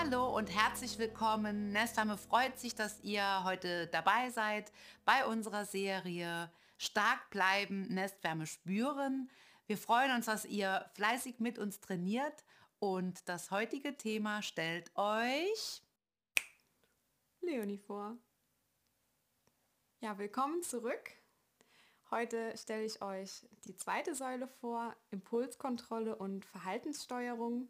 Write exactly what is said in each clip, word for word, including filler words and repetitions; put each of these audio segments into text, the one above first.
Hallo und herzlich willkommen. Nestame freut sich, dass ihr heute dabei seid bei unserer Serie Stark bleiben, Nestwärme spüren. Wir freuen uns, dass ihr fleißig mit uns trainiert und das heutige Thema stellt euch Leonie vor. Ja, willkommen zurück. Heute stelle ich euch die zweite Säule vor, Impulskontrolle und Verhaltenssteuerung.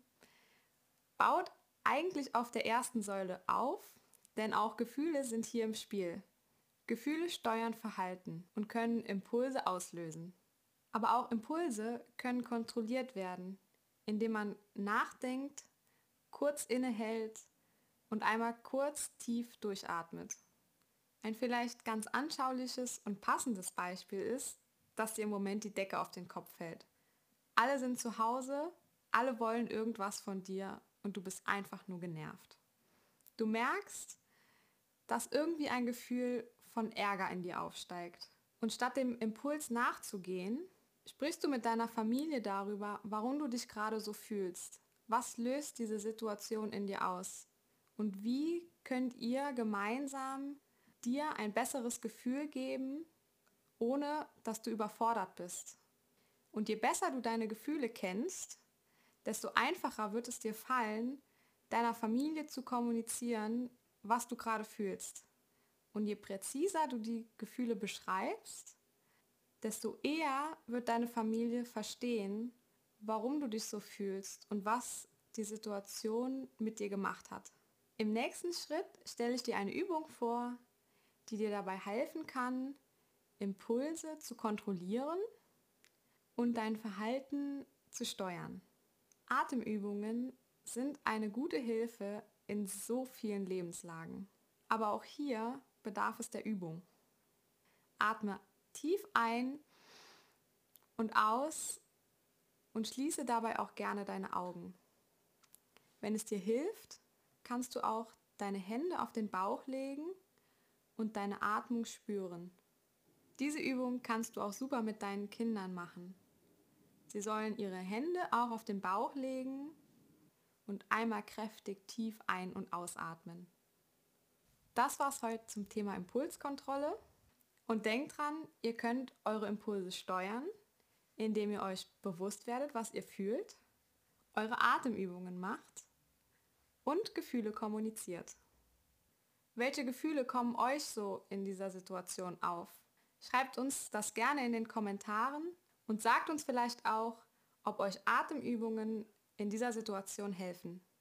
Baut eigentlich auf der ersten Säule auf, denn auch Gefühle sind hier im Spiel. Gefühle steuern Verhalten und können Impulse auslösen. Aber auch Impulse können kontrolliert werden, indem man nachdenkt, kurz innehält und einmal kurz tief durchatmet. Ein vielleicht ganz anschauliches und passendes Beispiel ist, dass dir im Moment die Decke auf den Kopf fällt. Alle sind zu Hause, alle wollen irgendwas von dir und du bist einfach nur genervt. Du merkst, dass irgendwie ein Gefühl von Ärger in dir aufsteigt. Und statt dem Impuls nachzugehen, sprichst du mit deiner Familie darüber, warum du dich gerade so fühlst. Was löst diese Situation in dir aus? Und wie könnt ihr gemeinsam dir ein besseres Gefühl geben, ohne dass du überfordert bist? Und je besser du deine Gefühle kennst, desto einfacher wird es dir fallen, deiner Familie zu kommunizieren, was du gerade fühlst. Und je präziser du die Gefühle beschreibst, desto eher wird deine Familie verstehen, warum du dich so fühlst und was die Situation mit dir gemacht hat. Im nächsten Schritt stelle ich dir eine Übung vor, die dir dabei helfen kann, Impulse zu kontrollieren und dein Verhalten zu steuern. Atemübungen sind eine gute Hilfe in so vielen Lebenslagen. Aber auch hier bedarf es der Übung. Atme tief ein und aus und schließe dabei auch gerne deine Augen. Wenn es dir hilft, kannst du auch deine Hände auf den Bauch legen und deine Atmung spüren. Diese Übung kannst du auch super mit deinen Kindern machen. Sie sollen ihre Hände auch auf den Bauch legen und einmal kräftig tief ein- und ausatmen. Das war's heute zum Thema Impulskontrolle. Und denkt dran, ihr könnt eure Impulse steuern, indem ihr euch bewusst werdet, was ihr fühlt, eure Atemübungen macht und Gefühle kommuniziert. Welche Gefühle kommen euch so in dieser Situation auf? Schreibt uns das gerne in den Kommentaren und sagt uns vielleicht auch, ob euch Atemübungen in dieser Situation helfen.